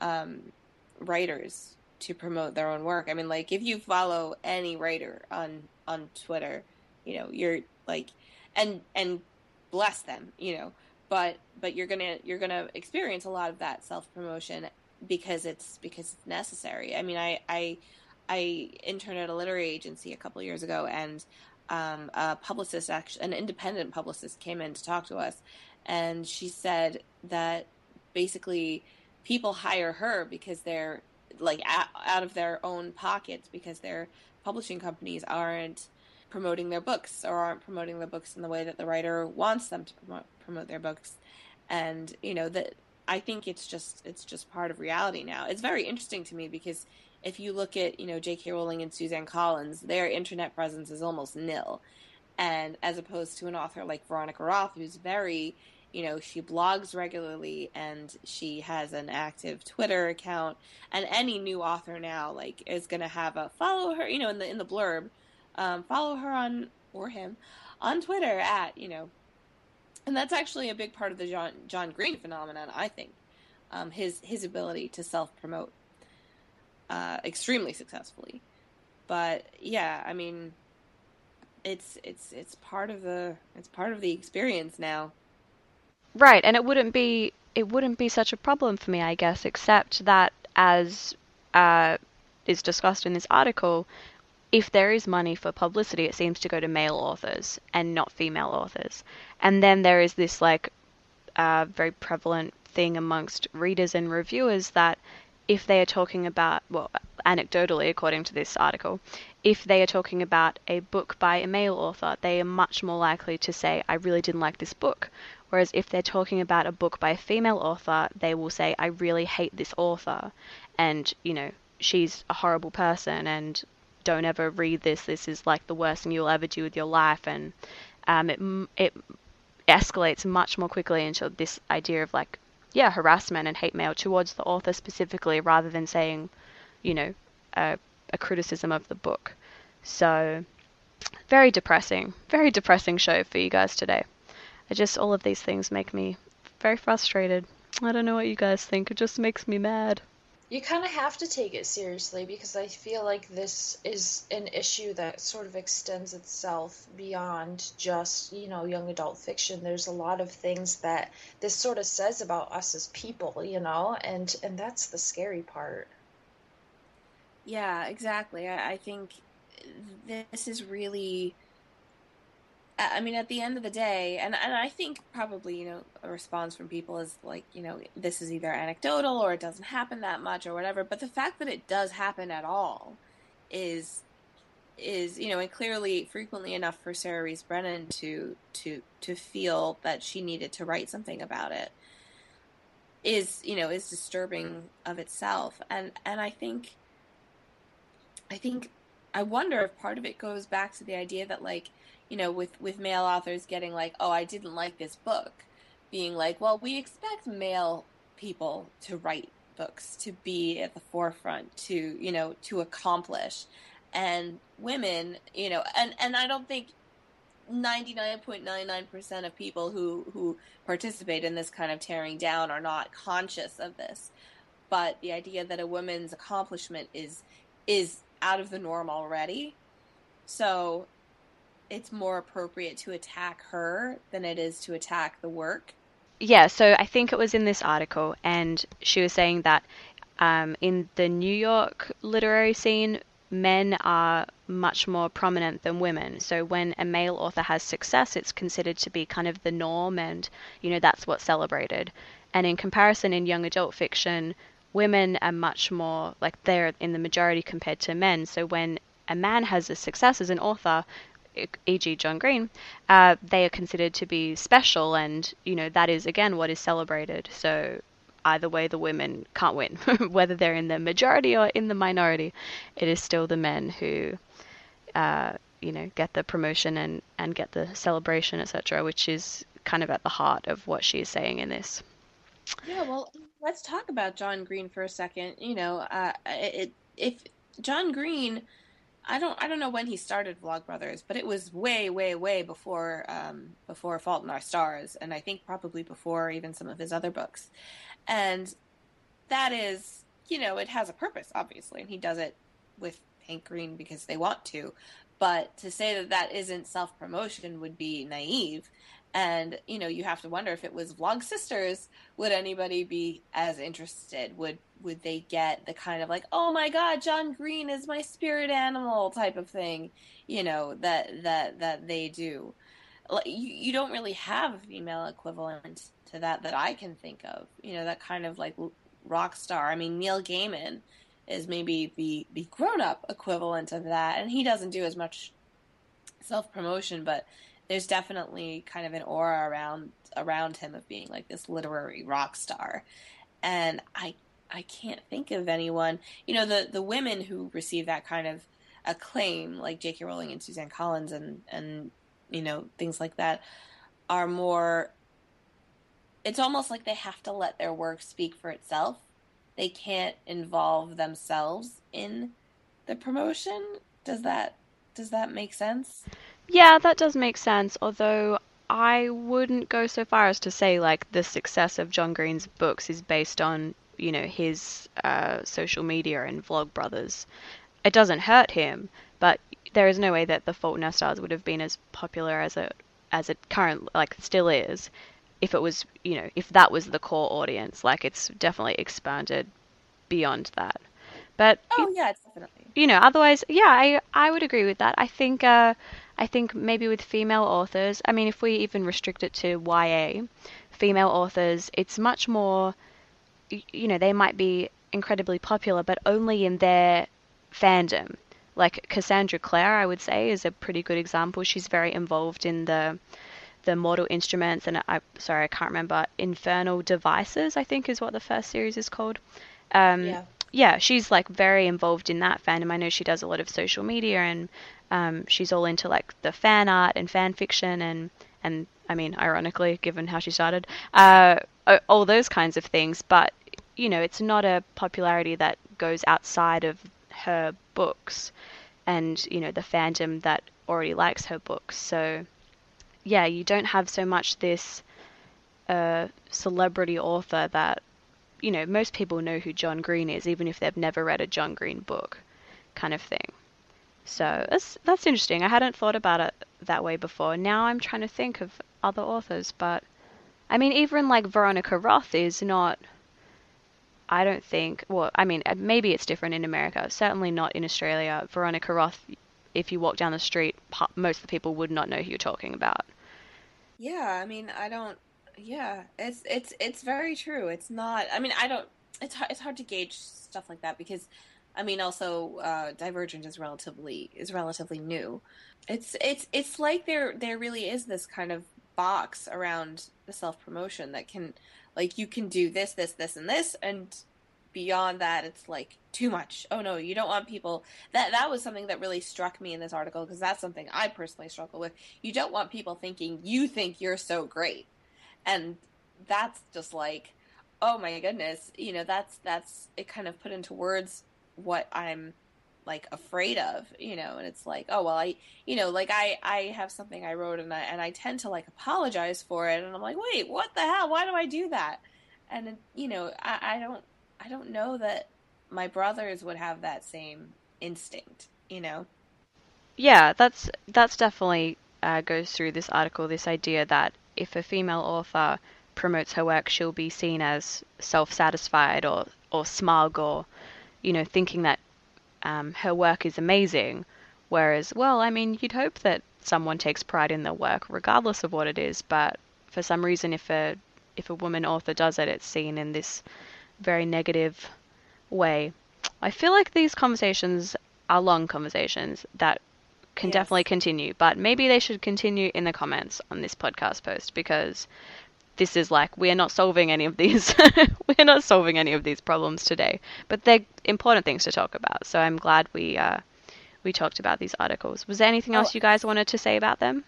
Speaker 3: writers, to promote their own work. I mean, like if you follow any writer on Twitter, you're like, and bless them, but you're gonna experience a lot of that self-promotion because it's necessary. I mean, I interned at a literary agency a couple of years ago, and a publicist, actually an independent publicist, came in to talk to us, and she said that basically people hire her because they're like out of their own pockets, because they're publishing companies aren't promoting their books or aren't promoting their books in the way that the writer wants them to promote their books. And, that I think it's just part of reality now. It's very interesting to me because if you look at, J.K. Rowling and Suzanne Collins, their internet presence is almost nil. And as opposed to an author like Veronica Roth, who's very, she blogs regularly and she has an active Twitter account. And any new author now, like, is going to have a follow her, in the blurb, follow her on, or him, on Twitter at, and that's actually a big part of the John Green phenomenon, I think. His ability to self-promote extremely successfully. But yeah, I mean, it's part of the experience now.
Speaker 1: Right, and it wouldn't be such a problem for me, I guess, except that as is discussed in this article, if there is money for publicity, it seems to go to male authors and not female authors. And then there is this like very prevalent thing amongst readers and reviewers that if they are talking about, well, anecdotally, according to this article, if they are talking about a book by a male author, they are much more likely to say, I really didn't like this book. Whereas if they're talking about a book by a female author, they will say, I really hate this author. And, she's a horrible person and don't ever read this. This is like the worst thing you'll ever do with your life. And it escalates much more quickly into this idea of like, yeah, harassment and hate mail towards the author specifically, rather than saying, a criticism of the book. So, very depressing show for you guys today. All of these things make me very frustrated. I don't know what you guys think. It just makes me mad.
Speaker 2: You kind of have to take it seriously because I feel like this is an issue that sort of extends itself beyond just, young adult fiction. There's a lot of things that this sort of says about us as people, and that's the scary part.
Speaker 3: Yeah, exactly. I think this is really, I mean, at the end of the day, and I think probably, a response from people is like, this is either anecdotal or it doesn't happen that much or whatever. But the fact that it does happen at all is and clearly frequently enough for Sarah Rees Brennan to feel that she needed to write something about it is disturbing of itself. And I wonder if part of it goes back to the idea that, like, with male authors getting like, oh, I didn't like this book, being like, well, we expect male people to write books, to be at the forefront, to accomplish. And women, and I don't think 99.99% of people who participate in this kind of tearing down are not conscious of this. But the idea that a woman's accomplishment is out of the norm already. So it's more appropriate to attack her than it is to attack the work.
Speaker 1: Yeah, so I think it was in this article, and she was saying that in the New York literary scene, men are much more prominent than women. So when a male author has success, it's considered to be kind of the norm, and that's what's celebrated. And in comparison, in young adult fiction, women are much more like they're in the majority compared to men. So when a man has a success as an author, e.g. John Green, they are considered to be special, and that is again what is celebrated. So either way, the women can't win, whether they're in the majority or in the minority. It is still the men who get the promotion and get the celebration, etc., which is kind of at the heart of what she is saying in this.
Speaker 3: Yeah, well, let's talk about John Green for a second. If John Green, I don't know when he started Vlogbrothers, but it was way, way, way before Fault in Our Stars, and I think probably before even some of his other books. And that is, it has a purpose, obviously, and he does it with Hank Green because they want to. But to say that isn't self-promotion would be naive. And, you have to wonder if it was Vlog Sisters, would anybody be as interested? Would they get the kind of like, oh my God, John Green is my spirit animal type of thing, that they do. You don't really have a female equivalent to that I can think of, that kind of like rock star. I mean, Neil Gaiman is maybe the grown-up equivalent of that. And he doesn't do as much self-promotion, but there's definitely kind of an aura around him of being like this literary rock star. And I can't think of anyone, the women who receive that kind of acclaim, like J.K. Rowling and Suzanne Collins and things like that, are more, it's almost like they have to let their work speak for itself. They can't involve themselves in the promotion. Does that make sense?
Speaker 1: Yeah, that does make sense, although I wouldn't go so far as to say like the success of John Green's books is based on, his social media and Vlogbrothers. It doesn't hurt him, but there is no way that The Fault in Our Stars would have been as popular as it currently like still is if it was, if that was the core audience. Like it's definitely expanded beyond that. But
Speaker 3: Oh yeah, it's definitely.
Speaker 1: otherwise, yeah, I would agree with that. I think maybe with female authors, I mean, if we even restrict it to YA, female authors, it's much more, they might be incredibly popular, but only in their fandom. Like Cassandra Clare, I would say, is a pretty good example. She's very involved in the Mortal Instruments, and sorry, I can't remember. Infernal Devices, I think, is what the first series is called. Um,
Speaker 2: Yeah.
Speaker 1: yeah, she's like very involved in that fandom. I know she does a lot of social media, and she's all into like the fan art and fan fiction, and I mean, ironically, given how she started, all those kinds of things. But it's not a popularity that goes outside of her books, and the fandom that already likes her books. So yeah, you don't have so much this celebrity author that most people know who John Green is, even if they've never read a John Green book, kind of thing. So that's interesting. I hadn't thought about it that way before. Now I'm trying to think of other authors, but I mean, even like Veronica Roth is not. I don't think. Well, I mean, maybe it's different in America. Certainly not in Australia. Veronica Roth, if you walk down the street, most of the people would not know who you're talking about.
Speaker 3: Yeah, I mean, I don't. Yeah, it's very true. It's not. I mean, I don't. It's hard to gauge stuff like that because, I mean, also Divergent is relatively new. It's like there really is this kind of box around the self promotion that can, like, you can do this, this, this, and this, and beyond that, it's like too much. Oh no, you don't want people. That was something that really struck me in this article because that's something I personally struggle with. You don't want people thinking you think you're so great, and that's just like, oh my goodness, that's it. Kind of put into words what I'm like afraid of, and it's like, oh well, like I have something I wrote and I tend to like apologize for it, and I'm like, wait, what the hell? Why do I do that? And I don't know that my brothers would have that same instinct.
Speaker 1: Yeah, that's definitely goes through this article, this idea that if a female author promotes her work, she'll be seen as self-satisfied or smug or thinking that her work is amazing. Whereas, well, I mean, you'd hope that someone takes pride in their work, regardless of what it is. But for some reason, if a woman author does it, it's seen in this very negative way. I feel like these conversations are long conversations that can definitely
Speaker 3: Yes.
Speaker 1: continue, but maybe they should continue in the comments on this podcast post because this is like we're not solving any of these we're not solving any of these problems today, but they're important things to talk about. So I'm glad we talked about these articles. Was there anything
Speaker 3: Oh,
Speaker 1: else you guys wanted to say about them?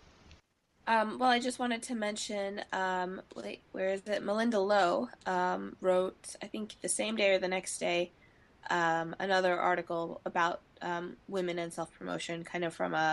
Speaker 3: well, I just wanted to mention, wait, where is it? Melinda Lowe wrote, I think the same day or the next day, another article about women and self promotion, kind of from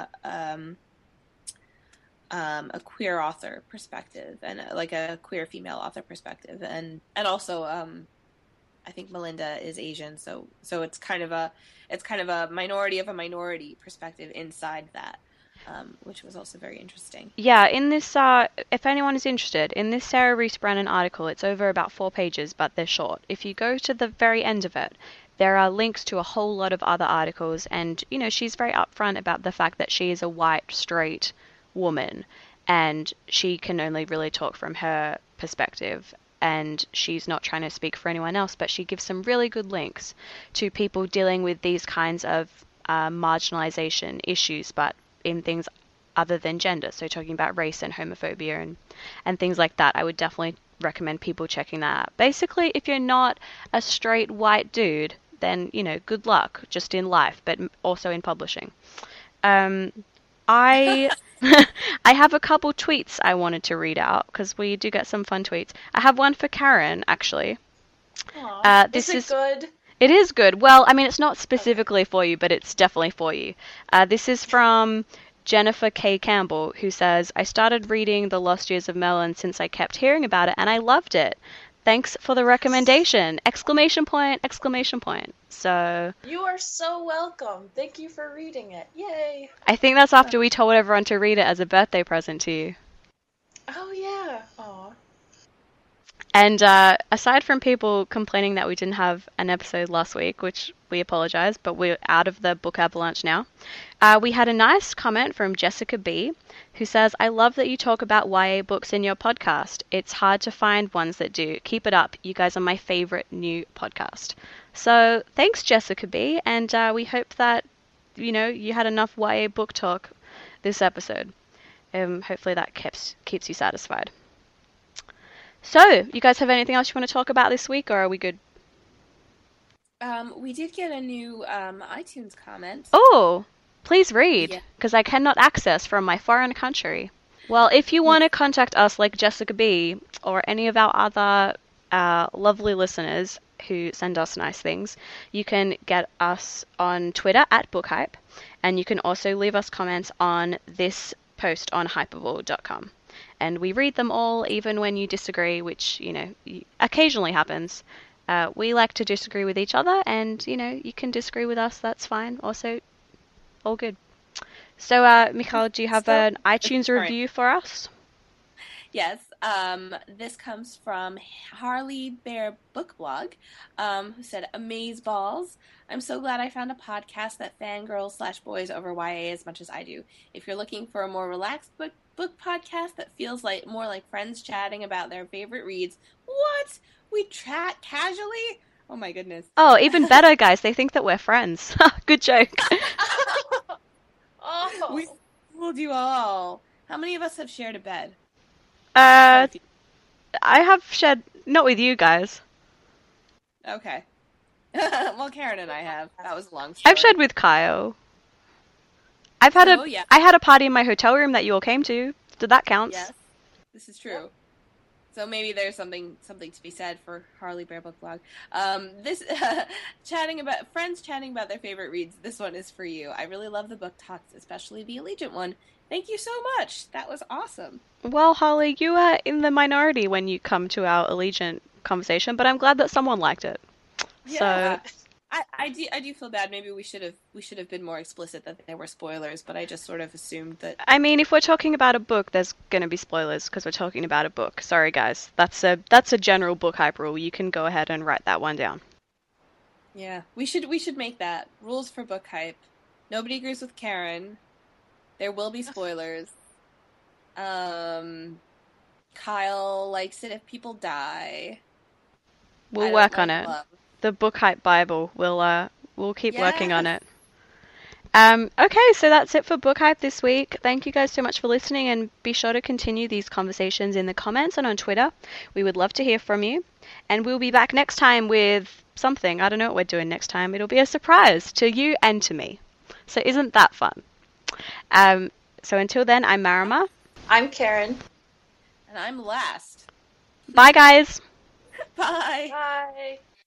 Speaker 3: a queer author perspective and like a queer female author perspective, and also I think Melinda is Asian, so it's kind of a minority of a minority perspective inside that, which was also very interesting.
Speaker 1: Yeah, in this, if anyone is interested, in this Sarah Rees Brennan article, it's over about 4 pages, but they're short. If you go to the very end of it, there are links to a whole lot of other articles, and she's very upfront about the fact that she is a white, straight woman, and she can only really talk from her perspective. and she's not trying to speak for anyone else, but she gives some really good links to people dealing with these kinds of marginalization issues, but in things other than gender. So talking about race and homophobia and things like that. I would definitely recommend people checking that out. Basically, if you're not a straight white dude, then, you know, good luck just in life, but also in publishing. I I have a couple tweets I wanted to read out because we do get some fun tweets. I have one for Karen, actually.
Speaker 2: Aww. This is good.
Speaker 1: It is good. Well, I mean, it's not specifically for you, but it's definitely for you. This is from Jennifer K. Campbell, who says, I started reading The Lost Years of Merlin since I kept hearing about it, and I loved it. Thanks for the recommendation! Exclamation point, exclamation point. So...
Speaker 2: You are so welcome. Thank you for reading it. Yay!
Speaker 1: I think that's after we told everyone to read it as a birthday present to you.
Speaker 2: Oh, yeah. Aw.
Speaker 1: And aside from people complaining that we didn't have an episode last week, which we apologize, but we're out of the book avalanche now, we had a nice comment from Jessica B, who says, I love that you talk about YA books in your podcast. It's hard to find ones that do. Keep it up. You guys are my favorite new podcast. So thanks, Jessica B, and we hope that, you know, you had enough YA book talk this episode. Hopefully that keeps you satisfied. So, you guys have anything else you want to talk about this week, or are we good?
Speaker 3: We did get a new iTunes comment.
Speaker 1: Oh, please read, because I cannot access from my foreign country. Well, if you want to contact us like Jessica B, or any of our other lovely listeners who send us nice things, you can get us on Twitter at BookHype, and you can also leave us comments on this post on hypable.com. And we read them all, even when you disagree, which, you know, occasionally happens. We like to disagree with each other, and, you know, you can disagree with us, that's fine. Also, all good. So, Michal, do you have an iTunes review for us?
Speaker 3: Yes. This comes from Harley Bear Book Blog, who said, Amaze balls. I'm so glad I found a podcast that fangirls/boys over YA as much as I do. If you're looking for a more relaxed book podcast that feels like more like friends chatting about their favorite reads, what? We chat casually? Oh my goodness.
Speaker 1: Oh, even better, guys. They think that we're friends. Good joke.
Speaker 2: Oh.
Speaker 3: We fooled you all. How many of us have shared a bed?
Speaker 1: I have shared, not with you guys.
Speaker 3: Okay. Well, Karen and I have. That was a long story.
Speaker 1: I've shared with Kyle. I had a party in my hotel room that you all came to. Did that count?
Speaker 3: Yes, this is true. So maybe there's something to be said for Harley Bear Book Blog. This friends chatting about their favorite reads. This one is for you. I really love the book talks, especially the Allegiant one. Thank you so much. That was awesome.
Speaker 1: Well, Harley, you are in the minority when you come to our Allegiant conversation, but I'm glad that someone liked it.
Speaker 3: Yeah. So I do feel bad. Maybe we should have been more explicit that there were spoilers, but I just sort of assumed that.
Speaker 1: I mean, if we're talking about a book, there's going to be spoilers because we're talking about a book. Sorry, guys. That's a general book hype rule. You can go ahead and write that one down.
Speaker 3: Yeah, we should make that rules for book hype. Nobody agrees with Karen. There will be spoilers. Kyle likes it if people die.
Speaker 1: We'll work on it. Love. The Book Hype Bible. We'll keep working on it. Okay, so that's it for Book Hype this week. Thank you guys so much for listening, and be sure to continue these conversations in the comments and on Twitter. We would love to hear from you. And we'll be back next time with something. I don't know what we're doing next time. It'll be a surprise to you and to me. So isn't that fun? So until then, I'm Marima.
Speaker 2: I'm Karen.
Speaker 3: And I'm Last.
Speaker 1: Bye, guys.
Speaker 3: Bye.
Speaker 2: Bye.